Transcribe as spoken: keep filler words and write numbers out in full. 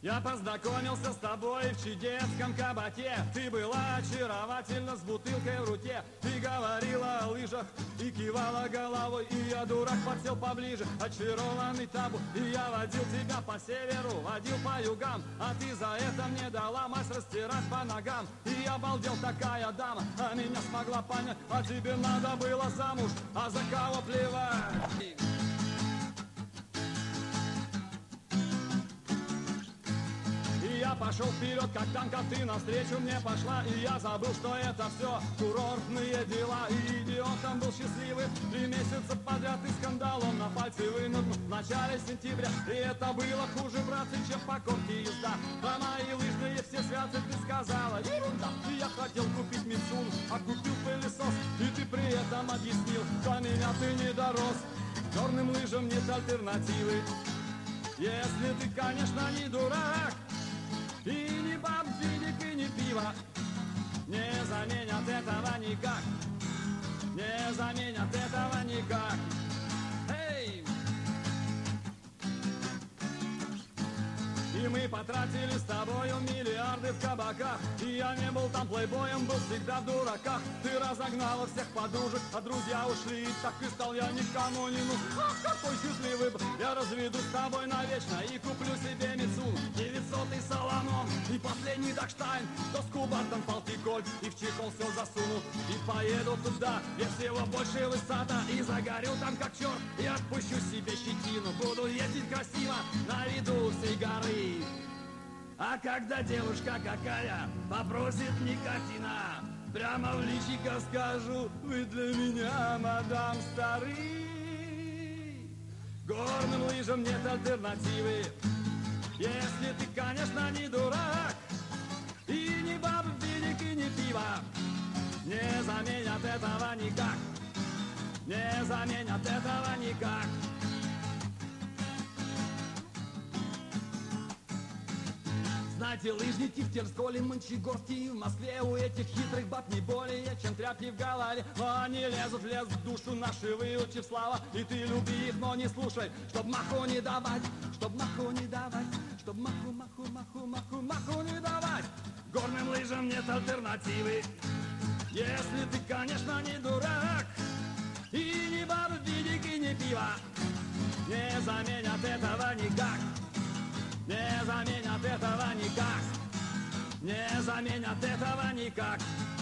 Я познакомился с тобой в чудесском кабаке. Ты была очаровательна с бутылкой в руке. Ты говорила о лыжах и кивала головой. И я, дурак, подсел поближе, очарованный тобой. И я водил тебя по северу, водил по югам. А ты за это мне дала мазь растирать по ногам. И я обалдел, такая дама, а меня смогла понять. А тебе надо было замуж, а за кого плевать? Я пошел вперед, как танк, а ты навстречу мне пошла. И я забыл, что это все курортные дела. И идиотом был счастливый три месяца подряд. И скандал он на пальцы вынут в начале сентября. И это было хуже, братцы, чем по корке езда. Про мои лыжные все святы ты сказала ерунда. И я хотел купить Митсун, а купил пылесос. И ты при этом объяснил, до меня ты не дорос. Черным лыжам нет альтернативы, если ты, конечно, не дурак. И ни баб, денег, и ни пива не заменят этого никак. Не заменят этого никак. Эй! И мы потратили с тобою миллиарды в кабаках. И я не был там плейбоем, был всегда в дураках. Ты разогнала всех подружек, а друзья ушли. И так и стал я никому не нужен. Ах, какой счастливый был. Я разведу с тобой навечно и куплю себе Митсун девятьсотый Соломон и последний Дакштайн. Доску Бартон, Палтиколь и в чехол все засуну. И поеду туда, где всего больше высота. И загорю там как черт, и отпущу себе щетину. Буду ездить красиво на виду всей горы. А когда девушка какая попросит никотина, прямо в личико скажу: вы для меня, мадам, стары. Горным лыжам нет альтернативы, если ты, конечно, не дурак. И ни баб, денег, и ни пива не заменят этого никак. Не заменят этого никак. Знаете, лыжники в Терсколе, Мончегорске и в Москве, у этих хитрых баб не более, чем тряпки в голове. Но они лезут в лес в душу наши, выучив слова. И ты люби их, но не слушай, чтоб маху не давать, чтоб маху не давать, чтоб маху, маху, маху, маху, маху не давать. Горным лыжам нет альтернативы, если ты, конечно, не дурак. И ни баб, денег, и ни пива не заменят этого никак. Не заменят этого никак. Не заменят этого никак.